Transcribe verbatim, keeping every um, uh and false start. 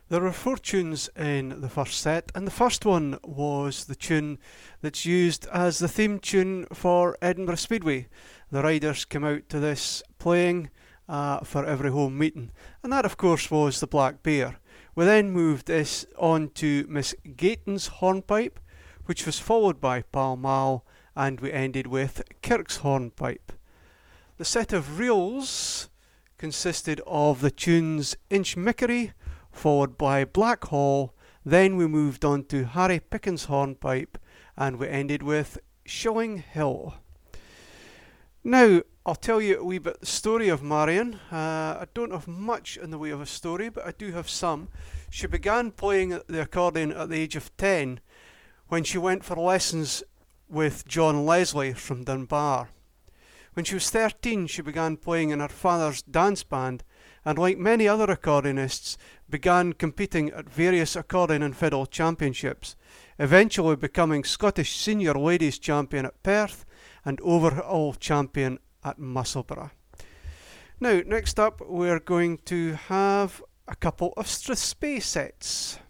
There were four tunes in the first set, and the first one was the tune that's used as the theme tune for Edinburgh Speedway. The riders came out to this playing uh, for every home meeting, and that, of course, was the Black Bear. We then moved this on to Miss Gayton's Hornpipe, which was followed by Pall Mall, and we ended with Kirk's Hornpipe. The set of reels consisted of the tunes Inchmickery, followed by Black Hall, then we moved on to Harry Pickens' Hornpipe, and we ended with Shilling Hill. Now, I'll tell you a wee bit the story of Marion. Uh, I don't have much in the way of a story, but I do have some. She began playing the accordion at the age of ten when she went for lessons with John Leslie from Dunbar. When she was thirteen, she began playing in her father's dance band, and like many other accordionists, began competing at various accordion and fiddle championships, eventually becoming Scottish senior ladies champion at Perth and overall champion at Musselburgh. Now, next up, we're going to have a couple of Strathspey sets.